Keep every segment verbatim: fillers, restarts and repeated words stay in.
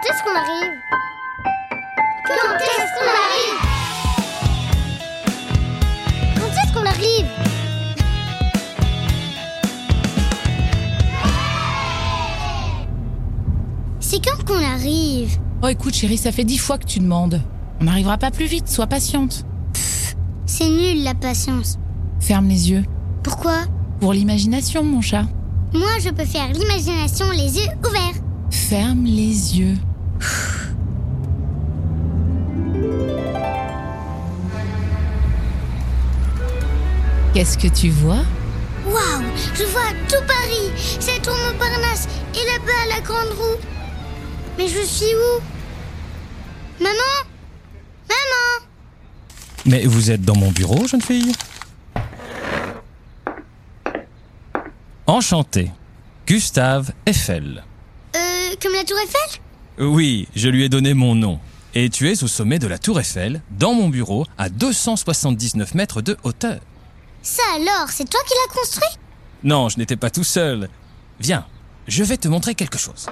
est-ce qu'on arrive? Quand est-ce qu'on arrive? Quand est-ce qu'on arrive? C'est quand qu'on arrive? Oh écoute chérie, ça fait dix fois que tu demandes. On n'arrivera pas plus vite, sois patiente. Pff, c'est nul la patience. Ferme les yeux. Pourquoi? Pour l'imagination, mon chat. Moi, je peux faire l'imagination les yeux ouverts. Ferme les yeux. Qu'est-ce que tu vois? Waouh, je vois tout Paris. C'est tour Montparnasse et là-bas la grande roue. Mais je suis où? Maman? Maman? Mais vous êtes dans mon bureau, jeune fille? Enchanté. Gustave Eiffel. Euh, comme la tour Eiffel? Oui, je lui ai donné mon nom. Et tu es au sommet de la tour Eiffel, dans mon bureau, à deux cent soixante-dix-neuf mètres de hauteur. Ça alors, c'est toi qui l'as construit? Non, je n'étais pas tout seul. Viens, je vais te montrer quelque chose.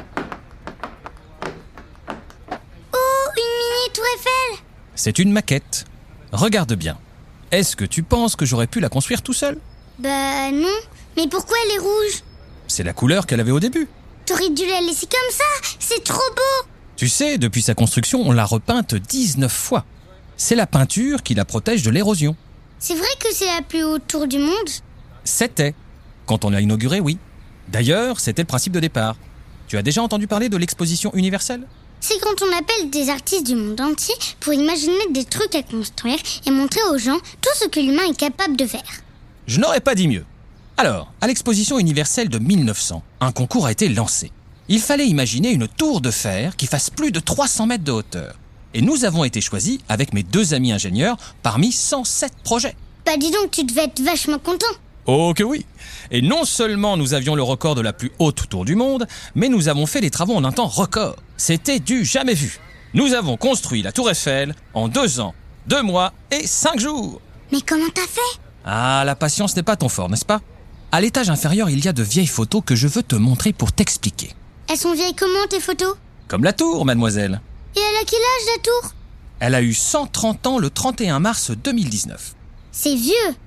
Oh, une mini tour Eiffel? C'est une maquette. Regarde bien. Est-ce que tu penses que j'aurais pu la construire tout seul? Bah non, mais pourquoi elle est rouge? C'est la couleur qu'elle avait au début. T'aurais dû la laisser comme ça, c'est trop beau! Tu sais, depuis sa construction, on l'a repeinte dix-neuf fois. C'est la peinture qui la protège de l'érosion. C'est vrai que c'est la plus haute tour du monde? C'était. Quand on l'a inaugurée, oui. D'ailleurs, c'était le principe de départ. Tu as déjà entendu parler de l'exposition universelle? C'est quand on appelle des artistes du monde entier pour imaginer des trucs à construire et montrer aux gens tout ce que l'humain est capable de faire. Je n'aurais pas dit mieux. Alors, à l'exposition universelle de mille neuf cents, un concours a été lancé. Il fallait imaginer une tour de fer qui fasse plus de trois cents mètres de hauteur. Et nous avons été choisis, avec mes deux amis ingénieurs, parmi cent sept projets. Bah dis donc, tu devais être vachement content. Oh que oui! Et non seulement nous avions le record de la plus haute tour du monde, mais nous avons fait les travaux en un temps record. C'était du jamais vu. Nous avons construit la tour Eiffel en deux ans, deux mois et cinq jours. Mais comment t'as fait? Ah, la patience n'est pas ton fort, n'est-ce pas? À l'étage inférieur, il y a de vieilles photos que je veux te montrer pour t'expliquer. Elles sont vieilles comment tes photos? Comme la tour, mademoiselle. Et elle a quel âge la tour? Elle a eu cent trente ans le trente et un mars deux mille dix-neuf. C'est vieux.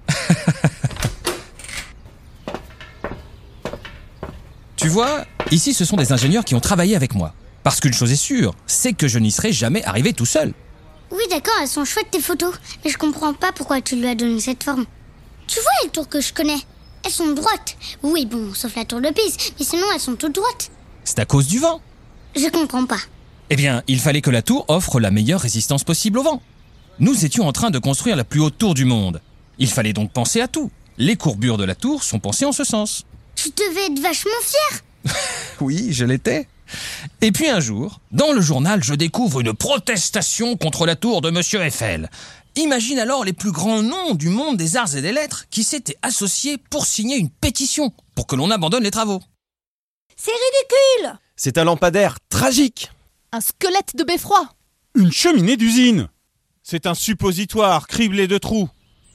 Tu vois, ici ce sont des ingénieurs qui ont travaillé avec moi. Parce qu'une chose est sûre, c'est que je n'y serais jamais arrivé tout seul. Oui d'accord, elles sont chouettes tes photos. Mais je comprends pas pourquoi tu lui as donné cette forme. Tu vois les tours que je connais? Elles sont droites. Oui bon, sauf la tour de Pise, mais sinon elles sont toutes droites. C'est à cause du vent. Je comprends pas. Eh bien, il fallait que la tour offre la meilleure résistance possible au vent. Nous étions en train de construire la plus haute tour du monde. Il fallait donc penser à tout. Les courbures de la tour sont pensées en ce sens. Tu devais être vachement fier. Oui, je l'étais. Et puis un jour, dans le journal, je découvre une protestation contre la tour de Monsieur Eiffel. Imagine alors les plus grands noms du monde des arts et des lettres qui s'étaient associés pour signer une pétition pour que l'on abandonne les travaux. C'est ridicule! C'est un lampadaire tragique. Un squelette de beffroi. Une cheminée d'usine. C'est un suppositoire criblé de trous.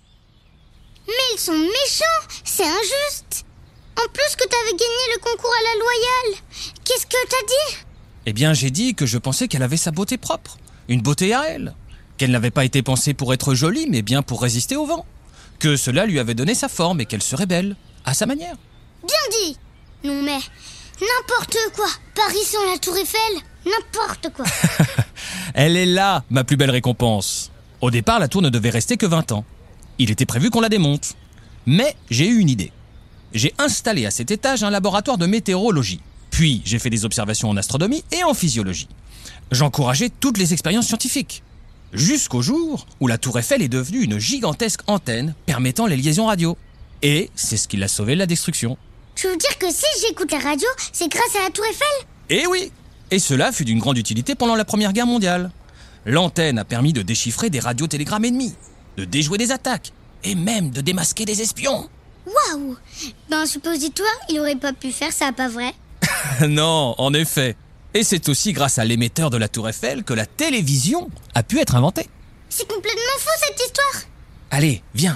Mais ils sont méchants, c'est injuste. En plus que t'avais gagné le concours à la loyale. Qu'est-ce que t'as dit? Eh bien, j'ai dit que je pensais qu'elle avait sa beauté propre. Une beauté à elle. Qu'elle n'avait pas été pensée pour être jolie, mais bien pour résister au vent. Que cela lui avait donné sa forme et qu'elle serait belle, à sa manière. Bien dit. Non mais, n'importe quoi. Paris sans la tour Eiffel, n'importe quoi. Elle est là, ma plus belle récompense. Au départ, la tour ne devait rester que vingt ans. Il était prévu qu'on la démonte. Mais j'ai eu une idée. J'ai installé à cet étage un laboratoire de météorologie. Puis, j'ai fait des observations en astronomie et en physiologie. J'encourageais toutes les expériences scientifiques. Jusqu'au jour où la tour Eiffel est devenue une gigantesque antenne permettant les liaisons radio. Et c'est ce qui l'a sauvé de la destruction. Tu veux dire que si j'écoute la radio, c'est grâce à la tour Eiffel? Eh oui! Et cela fut d'une grande utilité pendant la Première Guerre mondiale. L'antenne a permis de déchiffrer des radiotélégrammes ennemis, de déjouer des attaques, et même de démasquer des espions. Waouh! Dans un suppositoire, il aurait pas pu faire ça, pas vrai? Non, en effet. Et c'est aussi grâce à l'émetteur de la tour Eiffel que la télévision a pu être inventée. C'est complètement faux cette histoire! Allez, viens.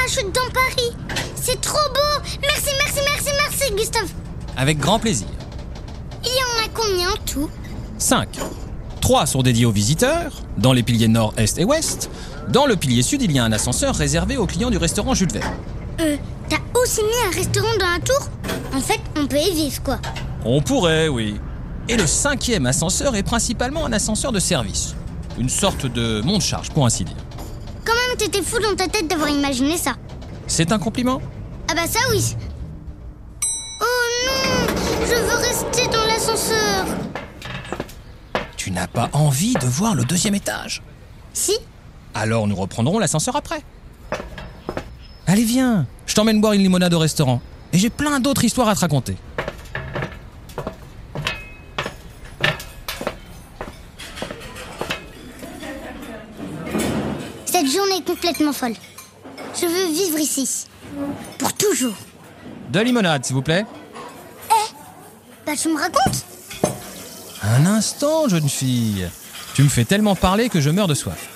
parachute dans Paris. C'est trop beau. Merci, merci, merci, merci, Gustave. Avec grand plaisir. Il y en a combien en tout? cinq. trois sont dédiés aux visiteurs, dans les piliers nord, est et ouest. Dans le pilier sud, il y a un ascenseur réservé aux clients du restaurant Jules Verne. Euh, t'as aussi mis un restaurant dans la tour? En fait, on peut y vivre, quoi. On pourrait, oui. Et le cinquième ascenseur est principalement un ascenseur de service. Une sorte de monte-charge, pour ainsi dire. Quand même, t'étais fou dans ta tête d'avoir imaginé ça. C'est un compliment? Ah bah ça, oui. Oh non, je veux rester dans l'ascenseur. Tu n'as pas envie de voir le deuxième étage? Si. Alors nous reprendrons l'ascenseur après. Allez, viens, je t'emmène boire une limonade au restaurant. Et j'ai plein d'autres histoires à te raconter. Cette journée est complètement folle. Je veux vivre ici. Pour toujours. De limonade, s'il vous plaît. Bah tu me racontes? Un instant, jeune fille. Tu me fais tellement parler que je meurs de soif.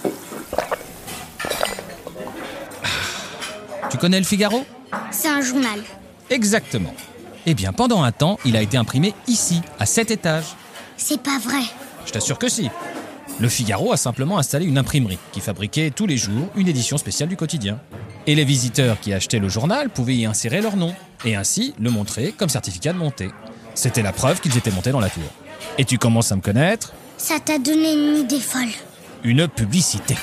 Tu connais le Figaro? C'est un journal. Exactement. Eh bien, pendant un temps, il a été imprimé ici, à cet étage. C'est pas vrai. Je t'assure que si. Le Figaro a simplement installé une imprimerie qui fabriquait tous les jours une édition spéciale du quotidien. Et les visiteurs qui achetaient le journal pouvaient y insérer leur nom et ainsi le montrer comme certificat de montée. C'était la preuve qu'ils étaient montés dans la tour. Et tu commences à me connaître? Ça t'a donné une idée folle. Une publicité.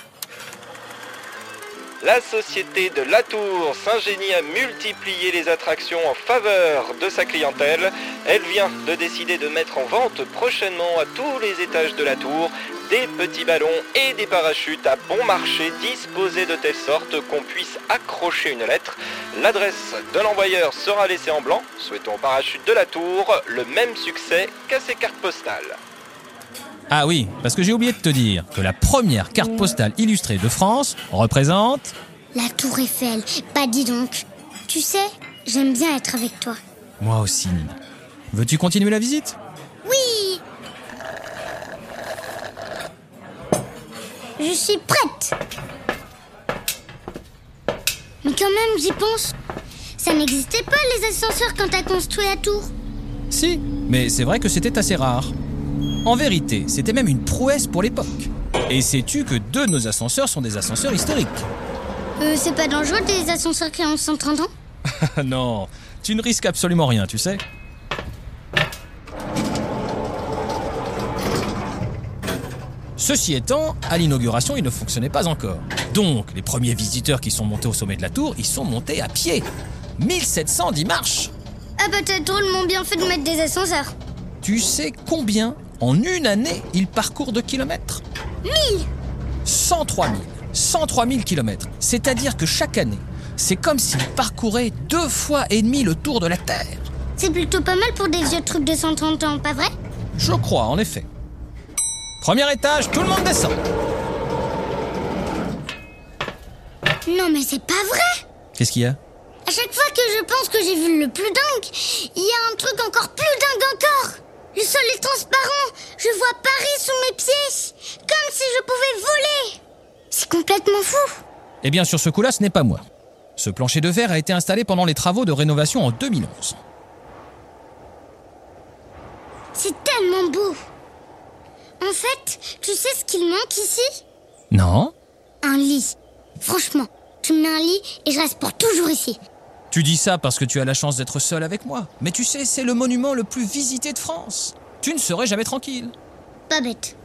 La société de Latour s'ingénie à multiplier les attractions en faveur de sa clientèle. Elle vient de décider de mettre en vente prochainement à tous les étages de la tour des petits ballons et des parachutes à bon marché disposés de telle sorte qu'on puisse accrocher une lettre. L'adresse de l'envoyeur sera laissée en blanc. Souhaitons au parachute de la tour le même succès qu'à ses cartes postales. Ah oui, parce que j'ai oublié de te dire que la première carte postale illustrée de France représente... La tour Eiffel. Bah dis donc. Tu sais, j'aime bien être avec toi. Moi aussi, Nina. Veux-tu continuer la visite? Oui. Je suis prête. Mais quand même, j'y pense. Ça n'existait pas les ascenseurs quand t'as construit la tour. Si, mais c'est vrai que c'était assez rare. En vérité, c'était même une prouesse pour l'époque. Et sais-tu que deux de nos ascenseurs sont des ascenseurs historiques? Euh, c'est pas dangereux des ascenseurs qui ont cent trente ans? Non, tu ne risques absolument rien, tu sais. Ceci étant, à l'inauguration, il ne fonctionnait pas encore. Donc, les premiers visiteurs qui sont montés au sommet de la tour, ils sont montés à pied. mille sept cent dix marches. Ah bah t'as drôlement bien fait de mettre des ascenseurs. Tu sais combien, en une année, ils parcourent de kilomètres? Mille. cent trois mille. cent trois mille kilomètres. C'est-à-dire que chaque année, c'est comme s'ils parcouraient deux fois et demi le tour de la Terre. C'est plutôt pas mal pour des vieux trucs de cent trente ans, pas vrai? Je crois, en effet. Premier étage, tout le monde descend. Non mais c'est pas vrai. Qu'est-ce qu'il y a? À chaque fois que je pense que j'ai vu le plus dingue, il y a un truc encore plus dingue encore. Le sol est transparent, je vois Paris sous mes pieds, comme si je pouvais voler. C'est complètement fou. Eh bien, sur ce coup-là, ce n'est pas moi. Ce plancher de verre a été installé pendant les travaux de rénovation en deux mille onze. C'est tellement beau. En fait, tu sais ce qu'il manque ici? Non? Un lit. Franchement, tu me mets un lit et je reste pour toujours ici. Tu dis ça parce que tu as la chance d'être seul avec moi. Mais tu sais, c'est le monument le plus visité de France. Tu ne serais jamais tranquille. Pas bête.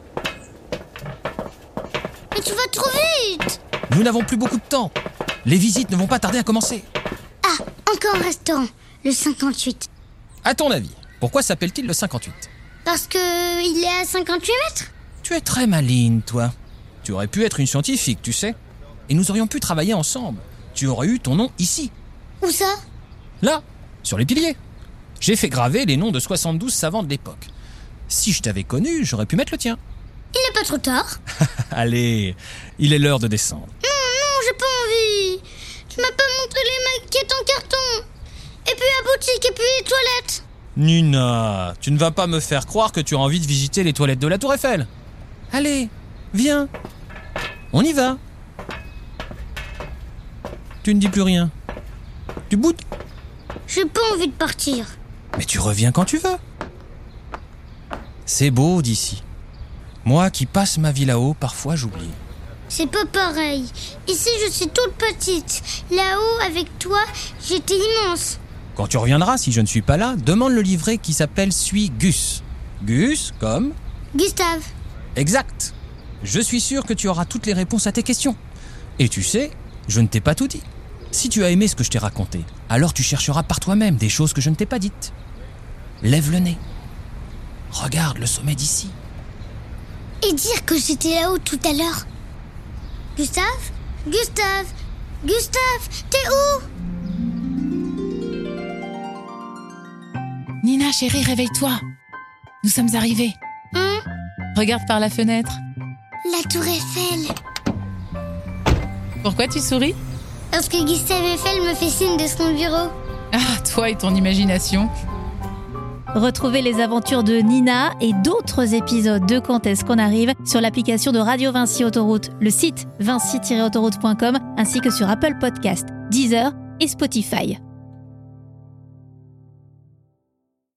Mais tu vas trop vite. Nous n'avons plus beaucoup de temps. Les visites ne vont pas tarder à commencer. Ah, encore un restaurant, le cinquante-huit. À ton avis, pourquoi s'appelle-t-il le cinquante-huit? Parce que il est à cinquante-huit mètres. Tu es très maligne, toi. Tu aurais pu être une scientifique, tu sais. Et nous aurions pu travailler ensemble. Tu aurais eu ton nom ici. Où ça? Là, sur les piliers. J'ai fait graver les noms de soixante-douze savants de l'époque. Si je t'avais connu, j'aurais pu mettre le tien. Il n'est pas trop tard. Allez, il est l'heure de descendre. Non, non, j'ai pas envie. Tu m'as pas montré les maquettes en carton. Et puis la boutique, et puis les toilettes. Nina, tu ne vas pas me faire croire que tu as envie de visiter les toilettes de la Tour Eiffel. Allez, viens. On y va. Tu ne dis plus rien. Tu boudes? J'ai pas envie de partir. Mais tu reviens quand tu veux. C'est beau d'ici. Moi qui passe ma vie là-haut, parfois j'oublie. C'est pas pareil. Ici, je suis toute petite. Là-haut, avec toi, j'étais immense. Quand tu reviendras, si je ne suis pas là, demande le livret qui s'appelle Suis Gus. Gus comme... Gustave. Exact. Je suis sûr que tu auras toutes les réponses à tes questions. Et tu sais, je ne t'ai pas tout dit. Si tu as aimé ce que je t'ai raconté, alors tu chercheras par toi-même des choses que je ne t'ai pas dites. Lève le nez. Regarde le sommet d'ici. Et dire que j'étais là-haut tout à l'heure. Gustave? Gustave? Gustave, t'es où? Nina, chérie, réveille-toi. Nous sommes arrivés. Hein? Regarde par la fenêtre. La tour Eiffel. Pourquoi tu souris? Parce que Gustave Eiffel me fait signe de son bureau. Ah, toi et ton imagination. Retrouvez les aventures de Nina et d'autres épisodes de Quand est-ce qu'on arrive sur l'application de Radio Vinci Autoroute, le site vinci tiret autoroute point com ainsi que sur Apple Podcast, Deezer et Spotify.